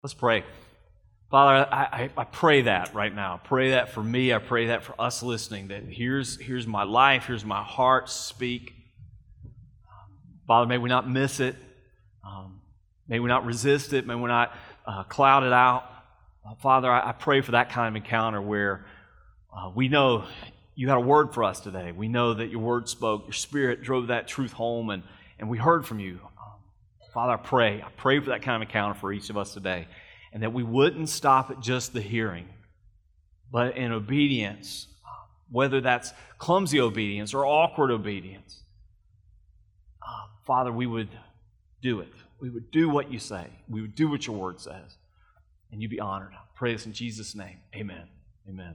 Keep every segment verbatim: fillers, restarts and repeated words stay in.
Let's pray. Father, I, I, I pray that right now. I pray that for me. I pray that for us listening, that here's, here's my life, here's my heart, speak. Father, may we not miss it. Um, may we not resist it. May we not uh, cloud it out. Uh, Father, I, I pray for that kind of encounter where uh, we know you had a word for us today. We know that your word spoke, your spirit drove that truth home, and, and we heard from you. Father, I pray, I pray for that kind of encounter for each of us today, and that we wouldn't stop at just the hearing, but in obedience, whether that's clumsy obedience or awkward obedience. Uh, Father, we would do it. We would do what you say. We would do what your word says, and you be honored. I pray this in Jesus' name. Amen. Amen.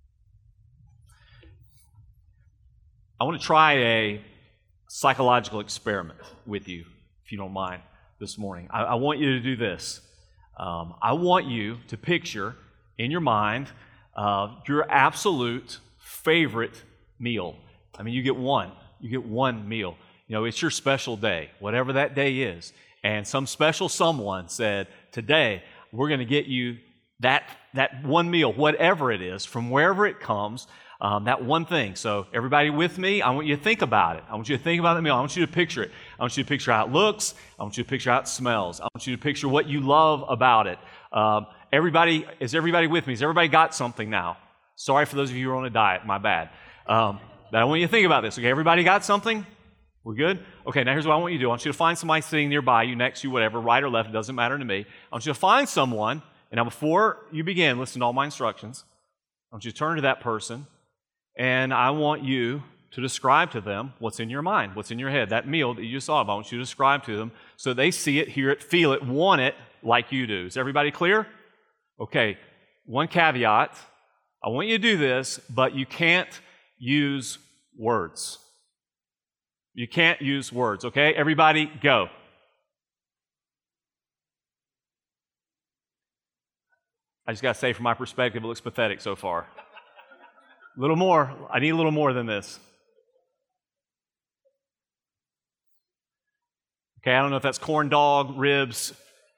I want to try a psychological experiment with you, if you don't mind, this morning. I, I want you to do this. Um, I want you to picture in your mind uh, your absolute favorite meal. I mean, you get one. You get one meal. You know, it's your special day, whatever that day is. And some special someone said, today, we're going to get you that, that one meal, whatever it is, from wherever it comes, Um, that one thing. So everybody with me, I want you to think about it. I want you to think about the meal. I want you to picture it. I want you to picture how it looks. I want you to picture how it smells. I want you to picture what you love about it. Um, everybody, is everybody with me? Has everybody got something now? Sorry for those of you who are on a diet. My bad. Um, but I want you to think about this. Okay, everybody got something? We're good? Okay, now here's what I want you to do. I want you to find somebody sitting nearby you, next to you, whatever, right or left, it doesn't matter to me. I want you to find someone, and now before you begin, listen to all my instructions. I want you to turn to that person, and I want you to describe to them what's in your mind, what's in your head, that meal that you just saw. I want you to describe to them so they see it, hear it, feel it, want it like you do. Is everybody clear? Okay, one caveat. I want you to do this, but you can't use words. You can't use words, okay? Everybody, go. I just got to say, from my perspective, it looks pathetic so far. A little more. I need a little more than this. Okay, I don't know if that's corn dog, ribs.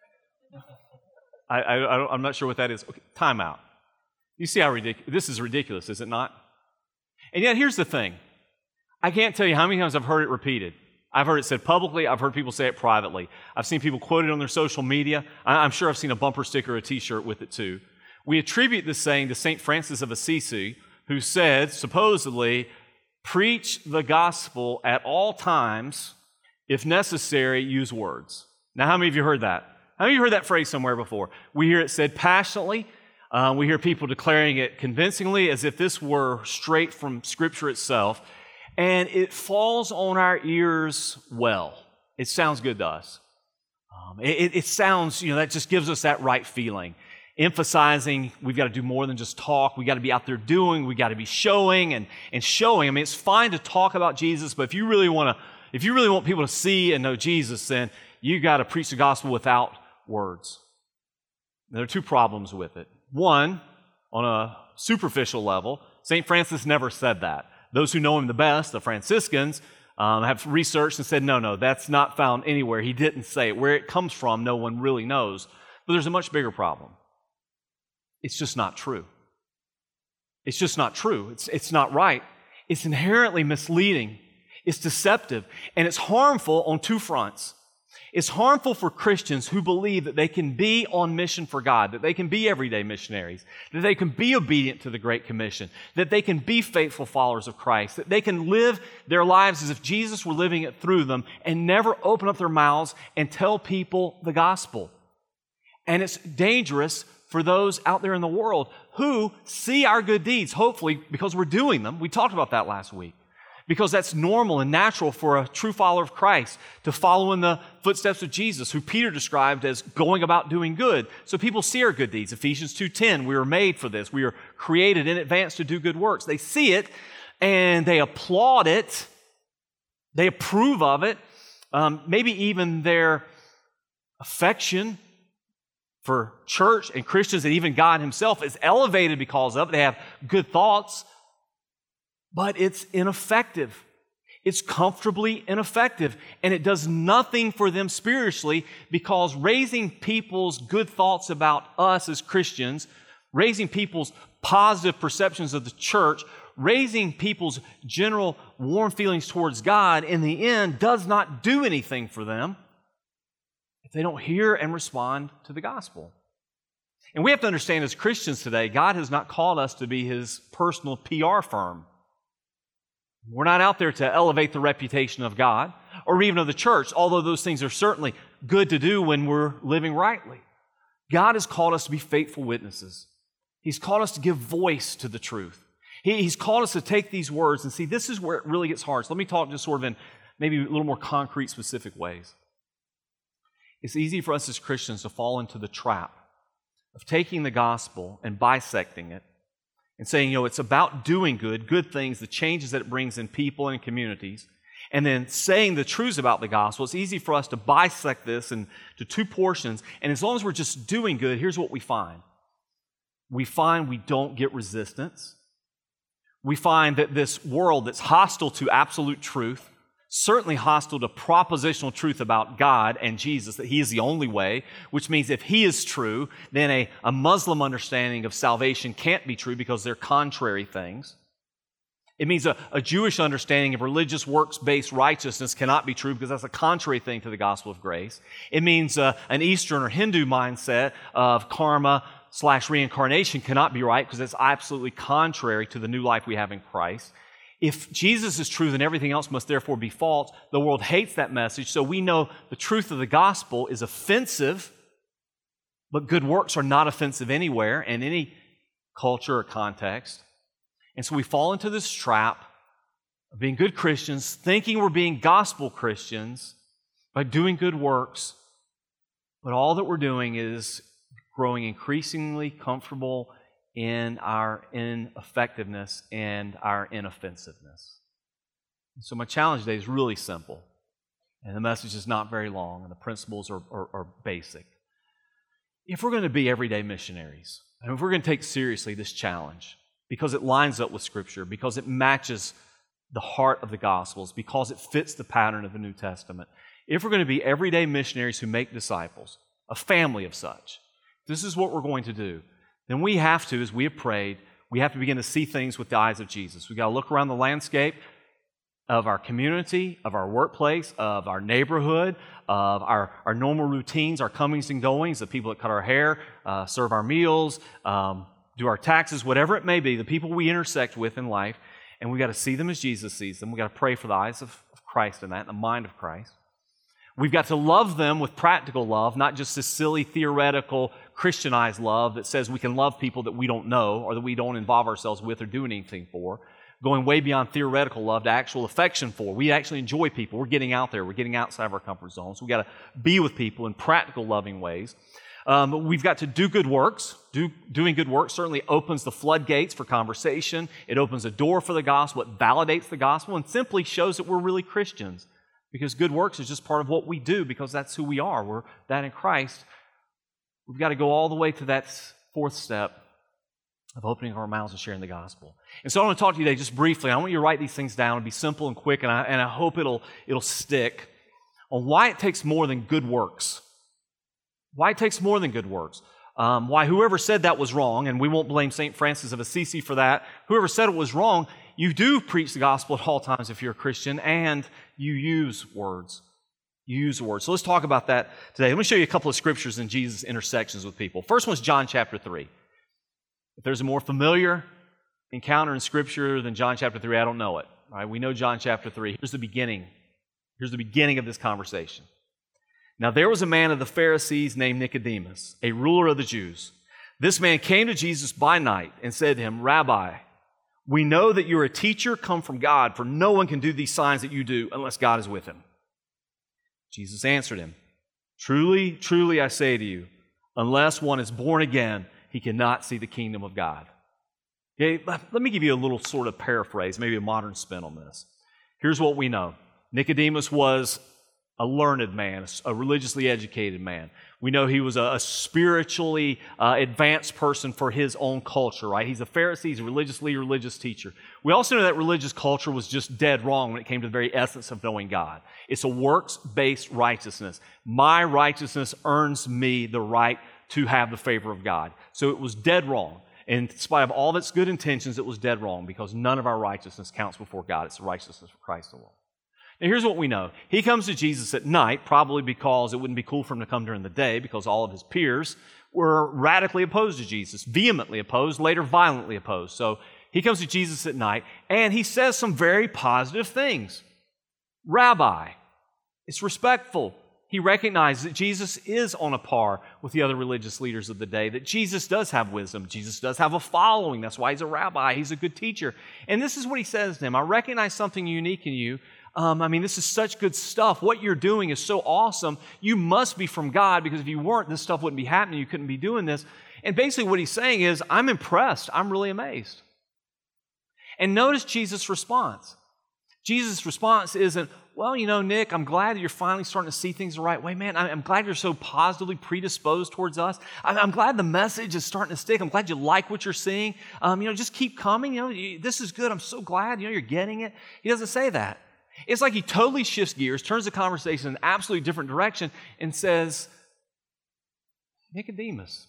I, I, I don't, I'm not sure what that is. Okay, time out. You see how ridiculous, this is ridiculous, is it not? And yet, here's the thing. I can't tell you how many times I've heard it repeated. I've heard it said publicly. I've heard people say it privately. I've seen people quote it on their social media. I, I'm sure I've seen a bumper sticker or a t-shirt with it too. We attribute this saying to Saint Francis of Assisi, who said, supposedly, preach the gospel at all times. If necessary, use words. Now, how many of you heard that? How many of you heard that phrase somewhere before? We hear it said passionately. Uh, we hear people declaring it convincingly as if this were straight from Scripture itself. And it falls on our ears well. It sounds good to us. Um, it, it sounds, you know, that just gives us that right feeling. Emphasizing we've got to do more than just talk. We've got to be out there doing. We've got to be showing and, and showing. I mean, it's fine to talk about Jesus, but if you really want to, if you really want people to see and know Jesus, then you got to preach the gospel without words. Now, there are two problems with it. One, on a superficial level, Saint Francis never said that. Those who know him the best, the Franciscans, um, have researched and said, no, no, that's not found anywhere. He didn't say it. Where it comes from, no one really knows. But there's a much bigger problem. It's just not true. It's just not true. It's, it's not right. It's inherently misleading. It's deceptive. And it's harmful on two fronts. It's harmful for Christians who believe that they can be on mission for God, that they can be everyday missionaries, that they can be obedient to the Great Commission, that they can be faithful followers of Christ, that they can live their lives as if Jesus were living it through them and never open up their mouths and tell people the gospel. And it's dangerous for those out there in the world who see our good deeds, hopefully because we're doing them. We talked about that last week. Because that's normal and natural for a true follower of Christ to follow in the footsteps of Jesus, who Peter described as going about doing good. So people see our good deeds. Ephesians two ten, we were made for this. We are created in advance to do good works. They see it and they applaud it. They approve of it. Um, maybe even their affection for church and Christians and even God himself is elevated because of it. They have good thoughts. But it's ineffective. It's comfortably ineffective, and it does nothing for them spiritually, because raising people's good thoughts about us as Christians, raising people's positive perceptions of the church, raising people's general warm feelings towards God, in the end, does not do anything for them if they don't hear and respond to the gospel. And we have to understand, as Christians today, God has not called us to be His personal P R firm. We're not out there to elevate the reputation of God or even of the church, although those things are certainly good to do when we're living rightly. God has called us to be faithful witnesses. He's called us to give voice to the truth. He, he's called us to take these words and see, this is where it really gets hard. So let me talk just sort of in maybe a little more concrete, specific ways. It's easy for us as Christians to fall into the trap of taking the gospel and bisecting it and saying, you know, it's about doing good, good things, the changes that it brings in people and communities, and then saying the truths about the gospel. It's easy for us to bisect this into two portions, and as long as we're just doing good, here's what we find. We find we don't get resistance. We find that this world that's hostile to absolute truth, certainly hostile to propositional truth about God and Jesus, that He is the only way, which means if He is true, then a, a Muslim understanding of salvation can't be true because they're contrary things. It means a, a Jewish understanding of religious works-based righteousness cannot be true because that's a contrary thing to the gospel of grace. It means uh, an Eastern or Hindu mindset of karma slash reincarnation cannot be right because it's absolutely contrary to the new life we have in Christ. If Jesus is true, then everything else must therefore be false. The world hates that message, so we know the truth of the gospel is offensive, but good works are not offensive anywhere in any culture or context. And so we fall into this trap of being good Christians, thinking we're being gospel Christians by doing good works, but all that we're doing is growing increasingly comfortable in our ineffectiveness and our inoffensiveness. And so my challenge today is really simple, and the message is not very long, and the principles are, are, are basic. If we're going to be everyday missionaries, and if we're going to take seriously this challenge, because it lines up with Scripture, because it matches the heart of the Gospels, because it fits the pattern of the New Testament, if we're going to be everyday missionaries who make disciples, a family of such, this is what we're going to do. Then we have to, as we have prayed, we have to begin to see things with the eyes of Jesus. We've got to look around the landscape of our community, of our workplace, of our neighborhood, of our, our normal routines, our comings and goings, the people that cut our hair, uh, serve our meals, um, do our taxes, whatever it may be, the people we intersect with in life, and we've got to see them as Jesus sees them. We've got to pray for the eyes of, of Christ in that, the mind of Christ. We've got to love them with practical love, not just this silly, theoretical, Christianized love that says we can love people that we don't know or that we don't involve ourselves with or do anything for, going way beyond theoretical love to actual affection for. We actually enjoy people. We're getting out there. We're getting outside of our comfort zone. So we've got to be with people in practical, loving ways. Um, we've got to do good works. Do, doing good works certainly opens the floodgates for conversation. It opens a door for the gospel. It validates the gospel and simply shows that we're really Christians. Because good works is just part of what we do because that's who we are. We're that in Christ. We've got to go all the way to that fourth step of opening our mouths and sharing the gospel. And so I want to talk to you today just briefly. I want you to write these things down and be simple and quick, and I, and I hope it'll, it'll stick on why it takes more than good works. Why it takes more than good works. Um, why whoever said that was wrong, and we won't blame Saint Francis of Assisi for that. Whoever said it was wrong, you do preach the gospel at all times if you're a Christian, and you use words. You use words. So let's talk about that today. Let me show you a couple of scriptures in Jesus' intersections with people. First one's John chapter three. If there's a more familiar encounter in Scripture than John chapter three, I don't know it. All right, we know John chapter three. Here's the beginning. Here's the beginning of this conversation. Now there was a man of the Pharisees named Nicodemus, a ruler of the Jews. This man came to Jesus by night and said to him, Rabbi, we know that you're a teacher come from God, for no one can do these signs that you do unless God is with him. Jesus answered him, Truly, truly I say to you, unless one is born again, he cannot see the kingdom of God. Okay, let me give you a little sort of paraphrase, maybe a modern spin on this. Here's what we know. Nicodemus was a learned man, a religiously educated man. We know he was a, a spiritually uh, advanced person for his own culture, right? He's a Pharisee, he's a religious leader, religious teacher. We also know that religious culture was just dead wrong when it came to the very essence of knowing God. It's a works-based righteousness. My righteousness earns me the right to have the favor of God. So it was dead wrong. And in spite of all of its good intentions, it was dead wrong because none of our righteousness counts before God. It's the righteousness of Christ alone. Now, here's what we know. He comes to Jesus at night, probably because it wouldn't be cool for him to come during the day, because all of his peers were radically opposed to Jesus, vehemently opposed, later violently opposed. So he comes to Jesus at night, and he says some very positive things. Rabbi, it's respectful. He recognizes that Jesus is on a par with the other religious leaders of the day, that Jesus does have wisdom. Jesus does have a following. That's why he's a rabbi. He's a good teacher. And this is what he says to him. I recognize something unique in you. Um, I mean, this is such good stuff. What you're doing is so awesome. You must be from God, because if you weren't, this stuff wouldn't be happening. You couldn't be doing this. And basically what he's saying is, I'm impressed. I'm really amazed. And notice Jesus' response. Jesus' response isn't, well, you know, Nick, I'm glad that you're finally starting to see things the right way. Man, I'm glad you're so positively predisposed towards us. I'm glad the message is starting to stick. I'm glad you like what you're seeing. Um, you know, just keep coming. You know, this is good. I'm so glad, you know, you're getting it. He doesn't say that. It's like he totally shifts gears, turns the conversation in an absolutely different direction, and says, Nicodemus,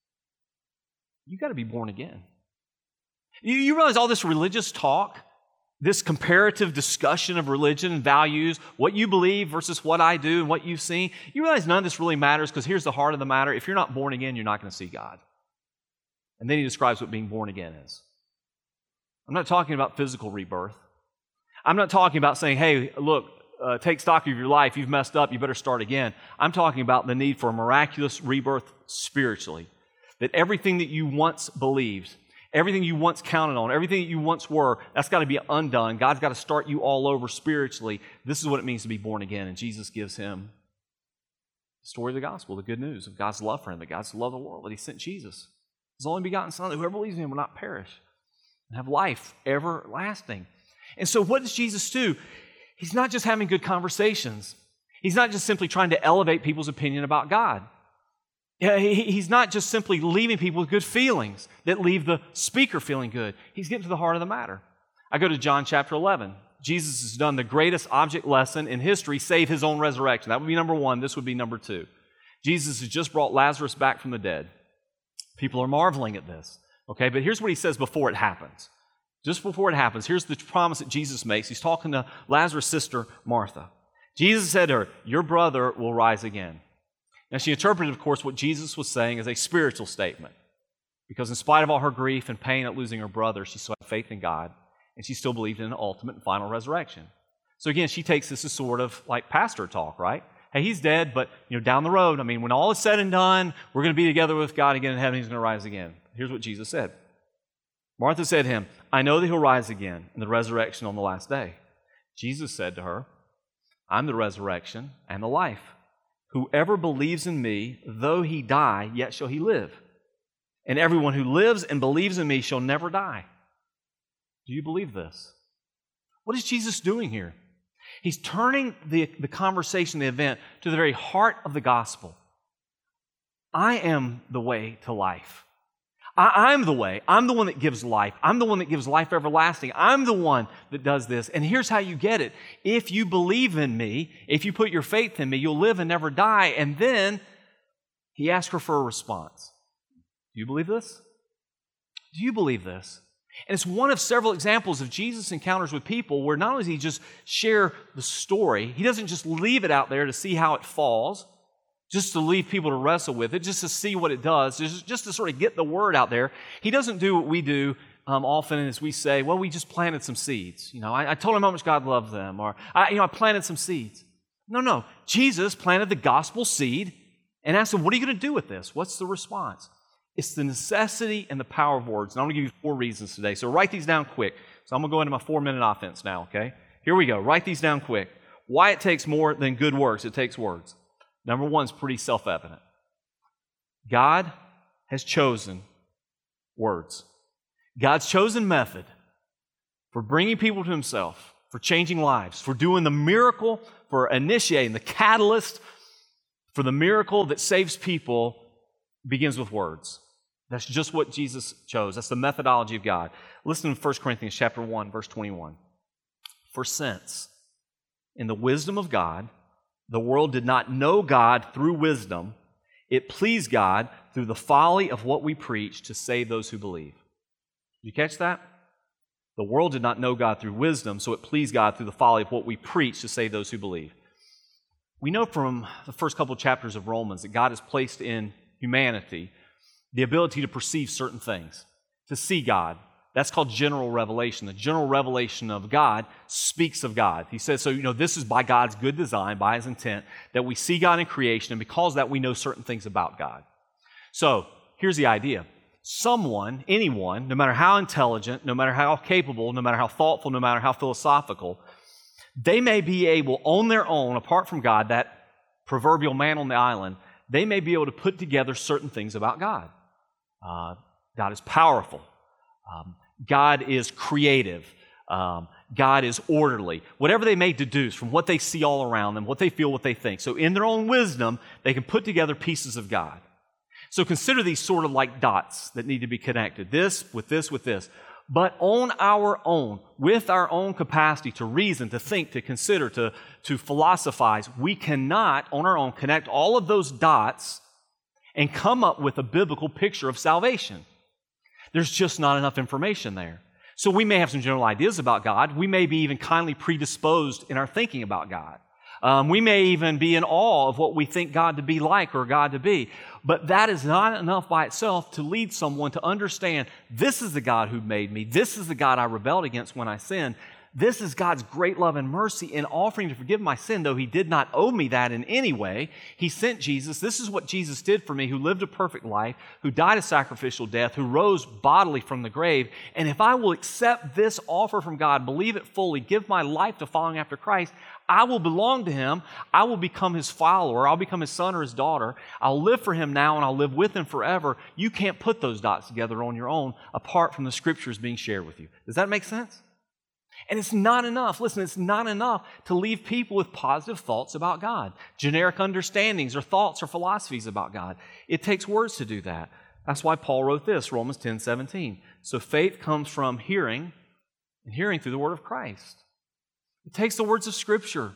you got to be born again. You, you realize all this religious talk, this comparative discussion of religion and values, what you believe versus what I do and what you've seen, you realize none of this really matters, because here's the heart of the matter. If you're not born again, you're not going to see God. And then he describes what being born again is. I'm not talking about physical rebirth. I'm not talking about saying, hey, look, uh, take stock of your life. You've messed up. You better start again. I'm talking about the need for a miraculous rebirth spiritually. That everything that you once believed, everything you once counted on, everything that you once were, that's got to be undone. God's got to start you all over spiritually. This is what it means to be born again. And Jesus gives him the story of the gospel, the good news of God's love for him, that God's love the world, that he sent Jesus, his only begotten Son, that whoever believes in him will not perish and have life everlasting. And so what does Jesus do? He's not just having good conversations. He's not just simply trying to elevate people's opinion about God. He's not just simply leaving people with good feelings that leave the speaker feeling good. He's getting to the heart of the matter. I go to John chapter eleven. Jesus has done the greatest object lesson in history, save his own resurrection. That would be number one. This would be number two. Jesus has just brought Lazarus back from the dead. People are marveling at this. Okay, but here's what he says before it happens. Just before it happens, here's the promise that Jesus makes. He's talking to Lazarus' sister, Martha. Jesus said to her, your brother will rise again. Now, she interpreted, of course, what Jesus was saying as a spiritual statement. Because in spite of all her grief and pain at losing her brother, she still had faith in God, and she still believed in an ultimate and final resurrection. So again, she takes this as sort of like pastor talk, right? Hey, he's dead, but you know, down the road, I mean, when all is said and done, we're going to be together with God again in heaven. He's going to rise again. Here's what Jesus said. Martha said to him, I know that he'll rise again in the resurrection on the last day. Jesus said to her, I'm the resurrection and the life. Whoever believes in me, though he die, yet shall he live. And everyone who lives and believes in me shall never die. Do you believe this? What is Jesus doing here? He's turning the, the conversation, the event, to the very heart of the gospel. I am the way to life. I, I'm the way. I'm the one that gives life. I'm the one that gives life everlasting. I'm the one that does this. And here's how you get it. If you believe in me, if you put your faith in me, you'll live and never die. And then he asked her for a response. Do you believe this? Do you believe this? And it's one of several examples of Jesus' encounters with people where not only does he just share the story, he doesn't just leave it out there to see how it falls, just to leave people to wrestle with it, just to see what it does, just, just to sort of get the word out there. He doesn't do what we do um, often as we say, well, we just planted some seeds. You know, I, I told them how much God loves them, or I, you know, I planted some seeds. No, no. Jesus planted the gospel seed and asked them, what are you going to do with this? What's the response? It's the necessity and the power of words. And I'm going to give you four reasons today. So write these down quick. So I'm going to go into my four-minute offense now, okay? Here we go. Write these down quick. Why it takes more than good works. It takes words. Number one is pretty self-evident. God has chosen words. God's chosen method for bringing people to himself, for changing lives, for doing the miracle, for initiating the catalyst, For the miracle that saves people begins with words. That's just what Jesus chose. That's the methodology of God. Listen to First Corinthians chapter one, verse twenty-one. For since, in the wisdom of God, the world did not know God through wisdom, it pleased God through the folly of what we preach to save those who believe. Did you catch that? The world did not know God through wisdom, so it pleased God through the folly of what we preach to save those who believe. We know from the first couple of chapters of Romans that God has placed in humanity the ability to perceive certain things, to see God. That's called general revelation. The general revelation of God speaks of God. He says, so, you know, this is by God's good design, by His intent, that we see God in creation, and because of that, we know certain things about God. So, here's the idea. Someone, anyone, no matter how intelligent, no matter how capable, no matter how thoughtful, no matter how philosophical, they may be able, on their own, apart from God, that proverbial man on the island, they may be able to put together certain things about God. Uh, God is powerful. Um, God is creative. Um, God is orderly. Whatever they may deduce from what they see all around them, what they feel, what they think. So in their own wisdom, they can put together pieces of God. So consider these sort of like dots that need to be connected. This with this with this. But on our own, with our own capacity to reason, to think, to consider, to, to philosophize, we cannot on our own connect all of those dots and come up with a biblical picture of salvation. There's just not enough information there. So we may have some general ideas about God. We may be even kindly predisposed in our thinking about God. Um, we may even be in awe of what we think God to be like or God to be. But that is not enough by itself to lead someone to understand this is the God who made me. This is the God I rebelled against when I sinned. This is God's great love and mercy in offering to forgive my sin, though He did not owe me that in any way. He sent Jesus. This is what Jesus did for me, who lived a perfect life, who died a sacrificial death, who rose bodily from the grave. And if I will accept this offer from God, believe it fully, give my life to following after Christ, I will belong to Him. I will become His follower. I'll become His son or His daughter. I'll live for Him now and I'll live with Him forever. You can't put those dots together on your own apart from the Scriptures being shared with you. Does that make sense? And it's not enough, listen, it's not enough to leave people with positive thoughts about God, generic understandings or thoughts or philosophies about God. It takes words to do that. That's why Paul wrote this, Romans ten seventeen. So faith comes from hearing, and hearing through the word of Christ. It takes the words of Scripture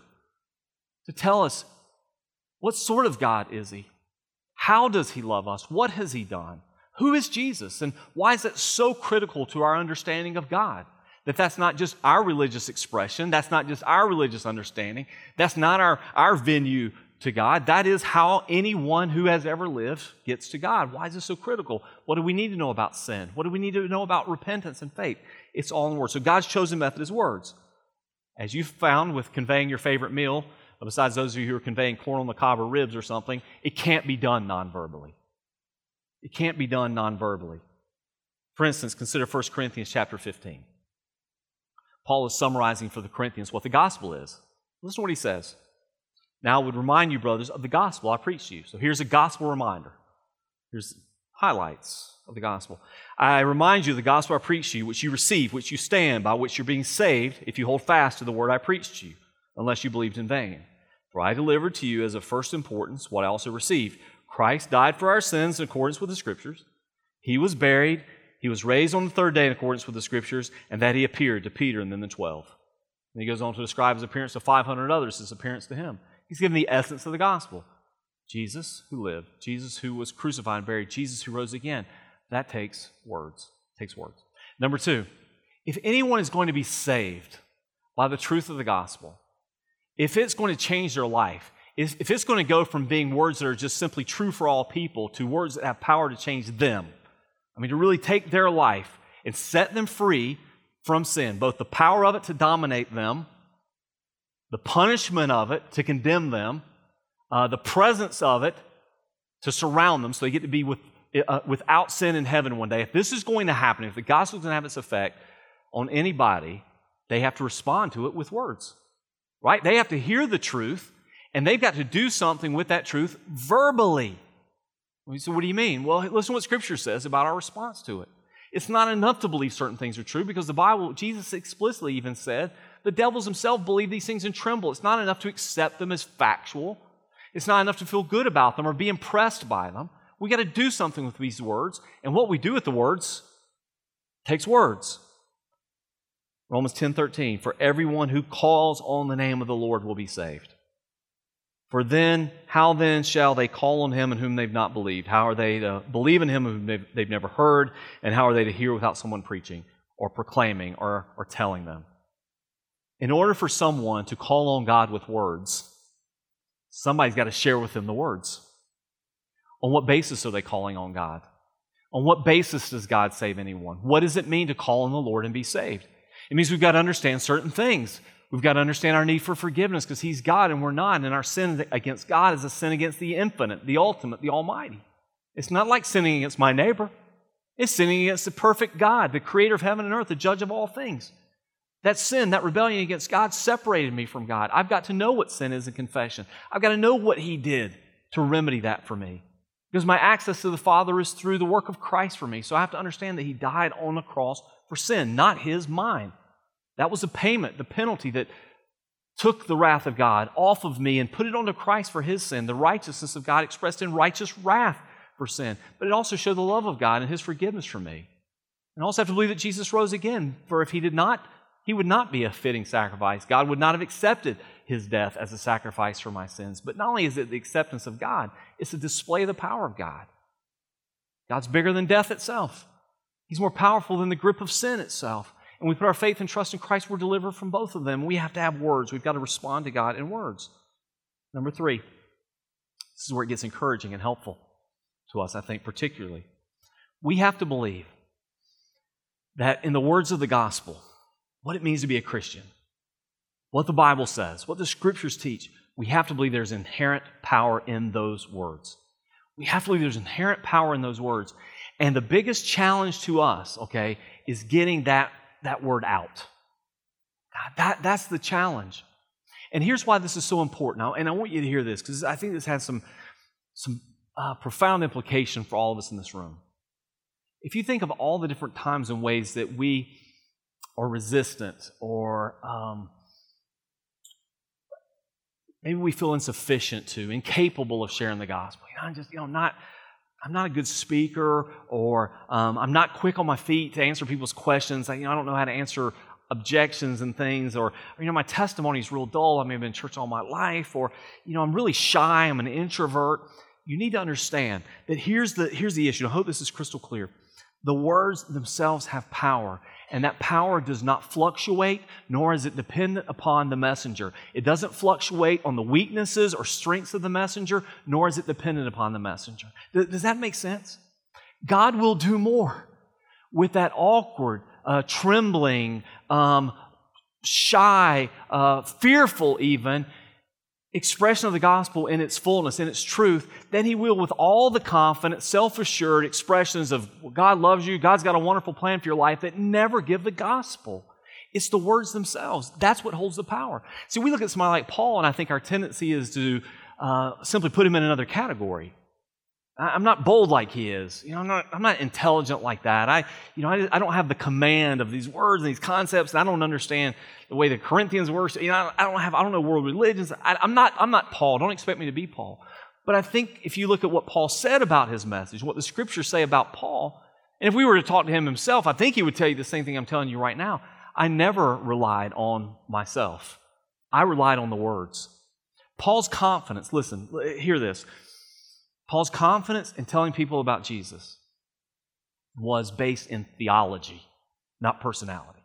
to tell us what sort of God is He? How does He love us? What has He done? Who is Jesus? And why is that so critical to our understanding of God? That that's not just our religious expression. That's not just our religious understanding. That's not our, our venue to God. That is how anyone who has ever lived gets to God. Why is this so critical? What do we need to know about sin? What do we need to know about repentance and faith? It's all in words. So God's chosen method is words. As you found with conveying your favorite meal, besides those of you who are conveying corn on the cob or ribs or something, it can't be done non-verbally. It can't be done non-verbally. For instance, consider First Corinthians chapter fifteen. Paul is summarizing for the Corinthians what the gospel is. Listen to what he says. Now I would remind you, brothers, of the gospel I preached to you. So here's a gospel reminder. Here's highlights of the gospel. I remind you of the gospel I preached to you, which you received, which you stand, by which you're being saved, if you hold fast to the word I preached to you, unless you believed in vain. For I delivered to you as of first importance what I also received. Christ died for our sins in accordance with the Scriptures. He was buried. He was raised on the third day in accordance with the Scriptures, and that He appeared to Peter and then the twelve. And he goes on to describe His appearance to five hundred others, His appearance to Him. He's given the essence of the gospel. Jesus who lived, Jesus who was crucified and buried, Jesus who rose again. That takes words. It takes words. Number two, if anyone is going to be saved by the truth of the gospel, if it's going to change their life, if, if it's going to go from being words that are just simply true for all people to words that have power to change them, I mean, to really take their life and set them free from sin, both the power of it to dominate them, the punishment of it to condemn them, uh, the presence of it to surround them so they get to be with, uh, without sin in heaven one day. If this is going to happen, if the gospel is going to have its effect on anybody, they have to respond to it with words, right? They have to hear the truth, and they've got to do something with that truth verbally. So what do you mean? Well, listen to what Scripture says about our response to it. It's not enough to believe certain things are true because the Bible, Jesus explicitly even said, the devils themselves believe these things and tremble. It's not enough to accept them as factual. It's not enough to feel good about them or be impressed by them. We got to do something with these words, and what we do with the words takes words. Romans ten thirteen, for everyone who calls on the name of the Lord will be saved. For then, how then shall they call on Him in whom they've not believed? How are they to believe in Him whom they've, they've never heard? And how are they to hear without someone preaching or proclaiming or, or telling them? In order for someone to call on God with words, somebody's got to share with them the words. On what basis are they calling on God? On what basis does God save anyone? What does it mean to call on the Lord and be saved? It means we've got to understand certain things. We've got to understand our need for forgiveness because He's God and we're not, and our sin against God is a sin against the infinite, the ultimate, the almighty. It's not like sinning against my neighbor. It's sinning against the perfect God, the creator of heaven and earth, the judge of all things. That sin, that rebellion against God separated me from God. I've got to know what sin is in confession. I've got to know what He did to remedy that for me. Because my access to the Father is through the work of Christ for me. So I have to understand that He died on the cross for sin, not His, mine. That was the payment, the penalty that took the wrath of God off of me and put it onto Christ for His sin, the righteousness of God expressed in righteous wrath for sin. But it also showed the love of God and His forgiveness for me. And I also have to believe that Jesus rose again, for if He did not, He would not be a fitting sacrifice. God would not have accepted His death as a sacrifice for my sins. But not only is it the acceptance of God, it's a display of the power of God. God's bigger than death itself. He's more powerful than the grip of sin itself. And we put our faith and trust in Christ, we're delivered from both of them. We have to have words. We've got to respond to God in words. Number three, this is where it gets encouraging and helpful to us, I think, particularly. We have to believe that in the words of the gospel, what it means to be a Christian, what the Bible says, what the Scriptures teach, we have to believe there's inherent power in those words. We have to believe there's inherent power in those words. And the biggest challenge to us, okay, is getting that that word out. God, that, that's the challenge. And here's why this is so important. Now, and I want you to hear this because I think this has some, some uh, profound implication for all of us in this room. If you think of all the different times and ways that we are resistant or um, maybe we feel insufficient to, incapable of sharing the gospel. You know, I'm just, you know, not... I'm not a good speaker, or um, I'm not quick on my feet to answer people's questions. I, you know, I don't know how to answer objections and things, or, or you know, my testimony is real dull. I may have been in church all my life, or you know, I'm really shy. I'm an introvert. You need to understand that here's the here's the issue. I hope this is crystal clear. The words themselves have power, and that power does not fluctuate, nor is it dependent upon the messenger. It doesn't fluctuate on the weaknesses or strengths of the messenger, nor is it dependent upon the messenger. Does that make sense? God will do more with that awkward, uh, trembling, um, shy, uh, fearful even, expression of the gospel in its fullness, in its truth, than He will with all the confident, self-assured expressions of well, God loves you, God's got a wonderful plan for your life that never give the gospel. It's the words themselves. That's what holds the power. See, we look at somebody like Paul, and I think our tendency is to uh, simply put him in another category. I'm not bold like he is. You know, I'm not, I'm not intelligent like that. I, you know, I, I don't have the command of these words and these concepts, and I don't understand the way the Corinthians work. You know, I don't have, I don't know world religions. I, I'm not, I'm not Paul. Don't expect me to be Paul. But I think if you look at what Paul said about his message, what the Scriptures say about Paul, and if we were to talk to him himself, I think he would tell you the same thing I'm telling you right now. I never relied on myself. I relied on the words. Paul's confidence, listen, hear this. Paul's confidence in telling people about Jesus was based in theology, not personality.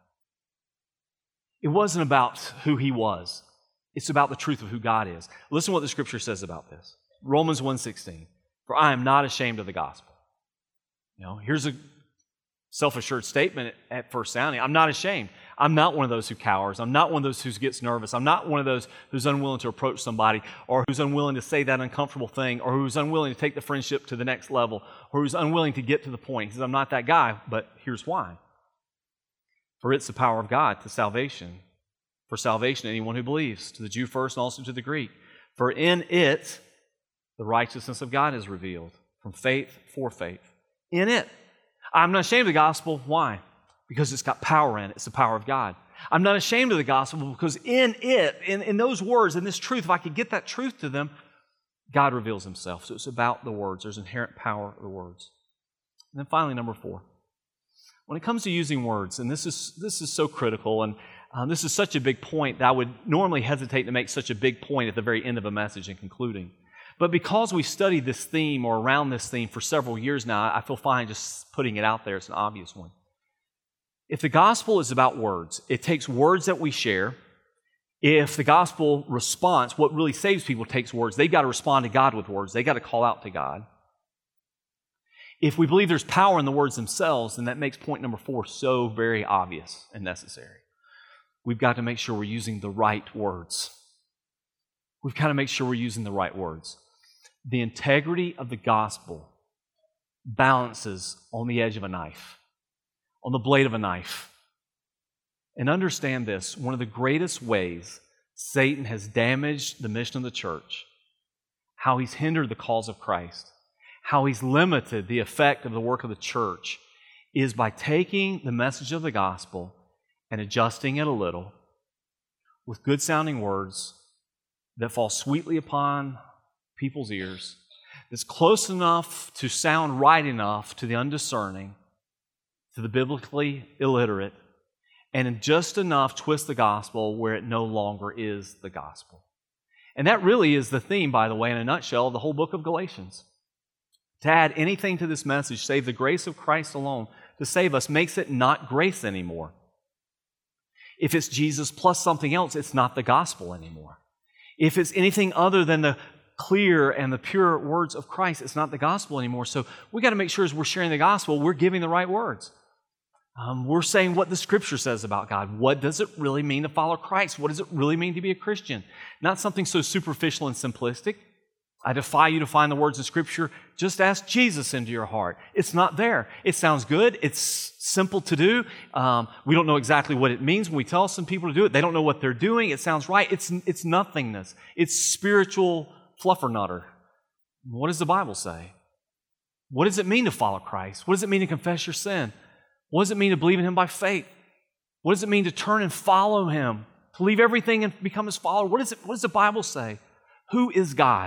It wasn't about who he was. It's about the truth of who God is. Listen to what the Scripture says about this. Romans one sixteen, for I am not ashamed of the gospel. You know, here's a self-assured statement at first sounding. I'm not ashamed. I'm not one of those who cowers. I'm not one of those who gets nervous. I'm not one of those who's unwilling to approach somebody, or who's unwilling to say that uncomfortable thing, or who's unwilling to take the friendship to the next level, or who's unwilling to get to the point. He says, I'm not that guy, but here's why. For it's the power of God to salvation, for salvation to anyone who believes, to the Jew first and also to the Greek. For in it, the righteousness of God is revealed, from faith for faith. In it. I'm not ashamed of the gospel. Why? Because it's got power in it. It's the power of God. I'm not ashamed of the gospel because in it, in, in those words, in this truth, if I could get that truth to them, God reveals himself. So it's about the words. There's inherent power of the words. And then finally, number four. When it comes to using words, and this is this is so critical, and um, this is such a big point that I would normally hesitate to make such a big point at the very end of a message and concluding. But because we've studied this theme or around this theme for several years now, I feel fine just putting it out there. It's an obvious one. If the gospel is about words, it takes words that we share. If the gospel response, what really saves people, takes words, they've got to respond to God with words. They've got to call out to God. If we believe there's power in the words themselves, then that makes point number four so very obvious and necessary. We've got to make sure we're using the right words. We've got to make sure we're using the right words. The integrity of the gospel balances on the edge of a knife, on the blade of a knife. And understand this, one of the greatest ways Satan has damaged the mission of the church, how he's hindered the cause of Christ, how he's limited the effect of the work of the church, is by taking the message of the gospel and adjusting it a little with good-sounding words that fall sweetly upon people's ears, that's close enough to sound right enough to the undiscerning, to the biblically illiterate, and just enough twist the gospel where it no longer is the gospel. And that really is the theme, by the way, in a nutshell, of the whole book of Galatians. To add anything to this message, save the grace of Christ alone, to save us, makes it not grace anymore. If it's Jesus plus something else, it's not the gospel anymore. If it's anything other than the clear and the pure words of Christ, it's not the gospel anymore. So we got to make sure as we're sharing the gospel, we're giving the right words. Um, we're saying what the Scripture says about God. What does it really mean to follow Christ? What does it really mean to be a Christian? Not something so superficial and simplistic. I defy you to find the words of Scripture. Just ask Jesus into your heart. It's not there. It sounds good. It's simple to do. Um, we don't know exactly what it means when we tell some people to do it. They don't know what they're doing. It sounds right. It's, it's nothingness. It's spiritual fluffernutter. What does the Bible say? What does it mean to follow Christ? What does it mean to confess your sin? What does it mean to believe in Him by faith? What does it mean to turn and follow Him? To leave everything and become His follower? What, is it, what does the Bible say? Who is God?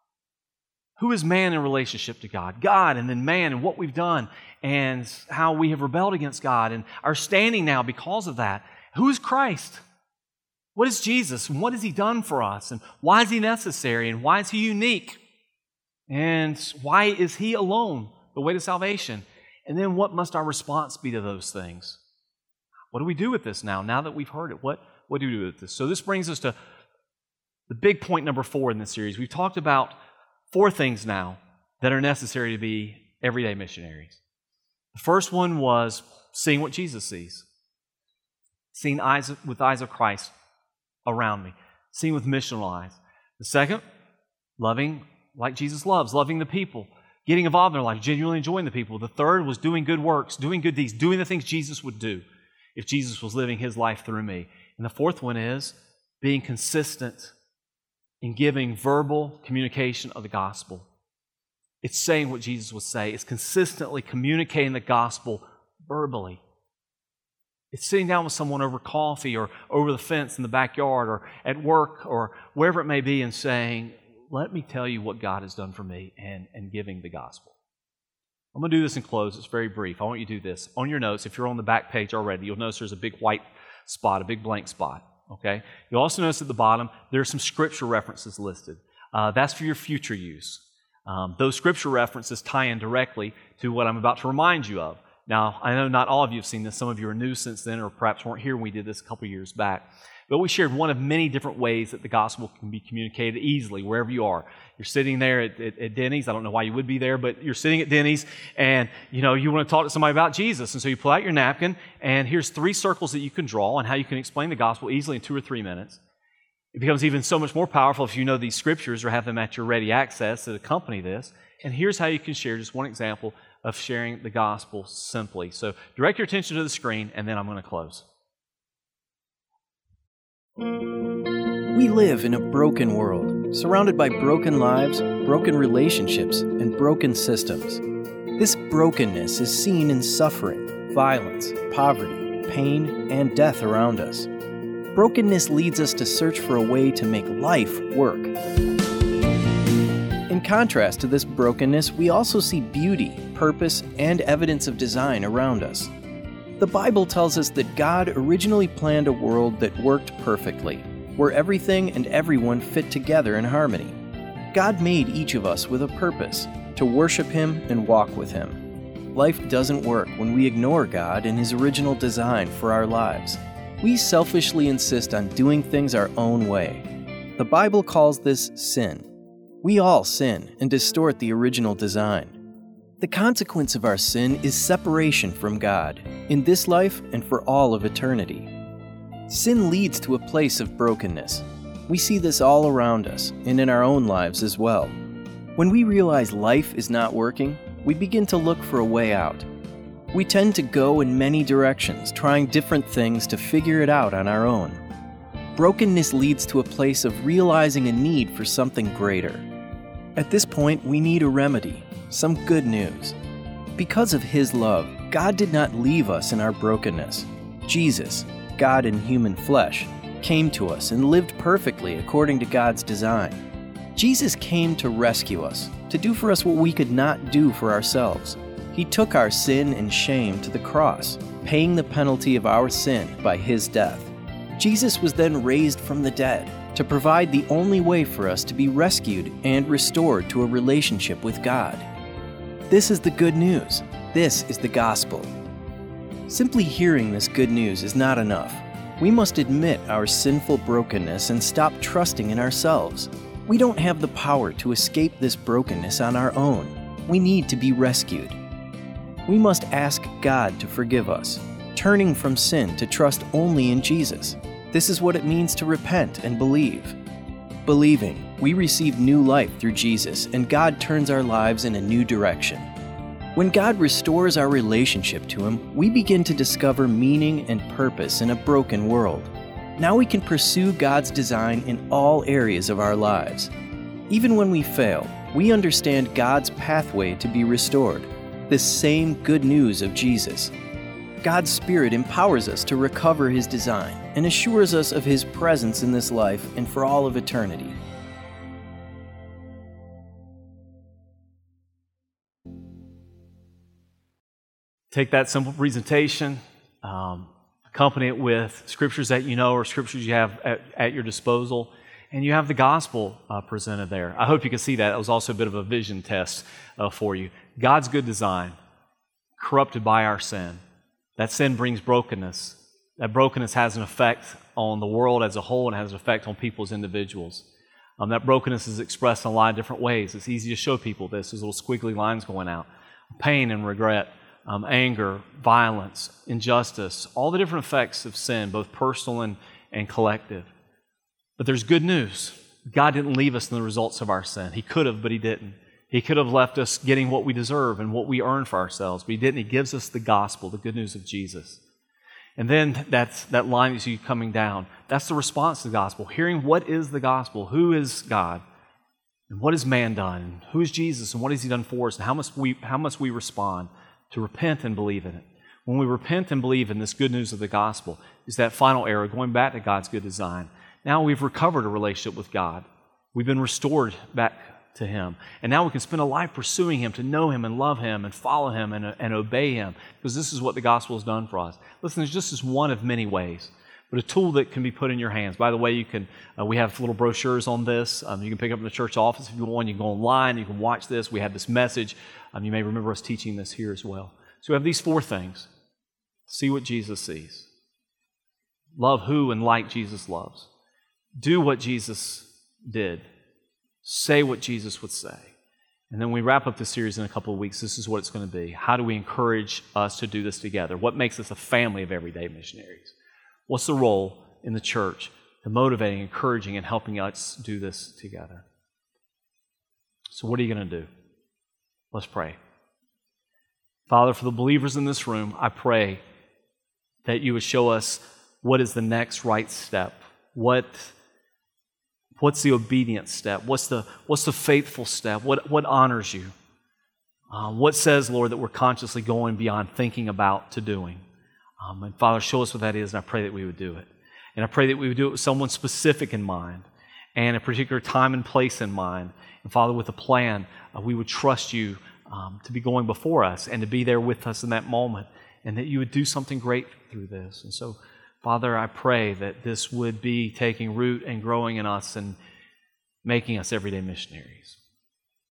Who is man in relationship to God? God, and then man, and what we've done, and how we have rebelled against God, and our standing now because of that. Who is Christ? What is Jesus? And what has He done for us? And why is He necessary? And why is He unique? And why is He alone the way to salvation? And then what must our response be to those things? What do we do with this now, now that we've heard it? What, what do we do with this? So this brings us to the big point number four in this series. We've talked about four things now that are necessary to be everyday missionaries. The first one was seeing what Jesus sees. Seeing eyes with eyes of Christ around me. Seeing with missional eyes. The second, loving like Jesus loves, loving the people. Getting involved in their life, genuinely enjoying the people. The third was doing good works, doing good deeds, doing the things Jesus would do if Jesus was living His life through me. And the fourth one is being consistent in giving verbal communication of the gospel. It's saying what Jesus would say. It's consistently communicating the gospel verbally. It's sitting down with someone over coffee or over the fence in the backyard or at work or wherever it may be and saying, let me tell you what God has done for me, and, and giving the gospel. I'm going to do this in close. It's very brief. I want you to do this. On your notes, if you're on the back page already, you'll notice there's a big white spot, a big blank spot. Okay? You'll also notice at the bottom, there are some scripture references listed. Uh, that's for your future use. Um, those scripture references tie in directly to what I'm about to remind you of. Now, I know not all of you have seen this. Some of you are new since then, or perhaps weren't here when we did this a couple years back. But we shared one of many different ways that the gospel can be communicated easily wherever you are. You're sitting there at, at, at Denny's. I don't know why you would be there, but you're sitting at Denny's and, you know, you want to talk to somebody about Jesus. And so you pull out your napkin, and here's three circles that you can draw on how you can explain the gospel easily in two or three minutes. It becomes even so much more powerful if you know these scriptures or have them at your ready access that accompany this. And here's how you can share just one example of sharing the gospel simply. So direct your attention to the screen, and then I'm going to close. We live in a broken world, surrounded by broken lives, broken relationships, and broken systems. This brokenness is seen in suffering, violence, poverty, pain, and death around us. Brokenness leads us to search for a way to make life work. contrast to this brokenness, we also see beauty, purpose, and evidence of design around us. The Bible tells us that God originally planned a world that worked perfectly, where everything and everyone fit together in harmony. God made each of us with a purpose, to worship Him and walk with Him. Life doesn't work when we ignore God and His original design for our lives. We selfishly insist on doing things our own way. The Bible calls this sin. We all sin and distort the original design. The consequence of our sin is separation from God, in this life and for all of eternity. Sin leads to a place of brokenness. We see this all around us and in our own lives as well. When we realize life is not working, we begin to look for a way out. We tend to go in many directions, trying different things to figure it out on our own. Brokenness leads to a place of realizing a need for something greater. At this point, we need a remedy. Some good news. Because of His love, God did not leave us in our brokenness. Jesus, God in human flesh, came to us and lived perfectly according to God's design. Jesus came to rescue us, to do for us what we could not do for ourselves. He took our sin and shame to the cross, paying the penalty of our sin by His death. Jesus was then raised from the dead to provide the only way for us to be rescued and restored to a relationship with God. This is the good news. This is the gospel. Simply hearing this good news is not enough. We must admit our sinful brokenness and stop trusting in ourselves. We don't have the power to escape this brokenness on our own. We need to be rescued. We must ask God to forgive us, turning from sin to trust only in Jesus. This is what it means to repent and believe. Believing, we receive new life through Jesus, and God turns our lives in a new direction. When God restores our relationship to Him, we begin to discover meaning and purpose in a broken world. Now we can pursue God's design in all areas of our lives. Even when we fail, we understand God's pathway to be restored, this same good news of Jesus. God's Spirit empowers us to recover His design and assures us of His presence in this life and for all of eternity. Take that simple presentation, um, accompany it with scriptures that you know or scriptures you have at, at your disposal, and you have the gospel uh, presented there. I hope you can see that. It was also a bit of a vision test uh, for you. God's good design, corrupted by our sin. That sin brings brokenness. That brokenness has an effect on the world as a whole and has an effect on people as individuals. Um, that brokenness is expressed in a lot of different ways. It's easy to show people this. There's little squiggly lines going out. Pain and regret, um, anger, violence, injustice, all the different effects of sin, both personal and, and collective. But there's good news. God didn't leave us in the results of our sin. He could have, but He didn't. He could have left us getting what we deserve and what we earn for ourselves, but He didn't. He gives us the gospel, the good news of Jesus. And then that's, that line you see coming down, that's the response to the gospel. Hearing what is the gospel, who is God, and what has man done, and who is Jesus, and what has He done for us, and how must we, how must we respond to repent and believe in it. When we repent and believe in this good news of the gospel, is that final era, going back to God's good design. Now we've recovered a relationship with God. We've been restored back to Him. And now we can spend a life pursuing Him, to know Him and love Him and follow Him and, and obey Him, because this is what the gospel has done for us. Listen, it's just as one of many ways, but a tool that can be put in your hands. By the way, you can. Uh, we have little brochures on this. Um, you can pick up in the church office if you want. You can go online. You can watch this. We have this message. Um, you may remember us teaching this here as well. So we have these four things. See what Jesus sees. Love who and like Jesus loves. Do what Jesus did. Say what Jesus would say. And then we wrap up this series in a couple of weeks. This is what it's going to be. How do we encourage us to do this together? What makes us a family of everyday missionaries? What's the role in the church to motivating, encouraging, and helping us do this together? So what are you going to do? Let's pray. Father, for the believers in this room, I pray that you would show us what is the next right step. What What's the obedient step? What's the, what's the faithful step? What, what honors you? Uh, what says, Lord, that we're consciously going beyond thinking about to doing? Um, and Father, show us what that is, and I pray that we would do it. And I pray that we would do it with someone specific in mind. and a particular time and place in mind. And Father, with a plan, uh, we would trust you um, to be going before us and to be there with us in that moment, and that you would do something great through this. And so, Father, I pray that this would be taking root and growing in us and making us everyday missionaries.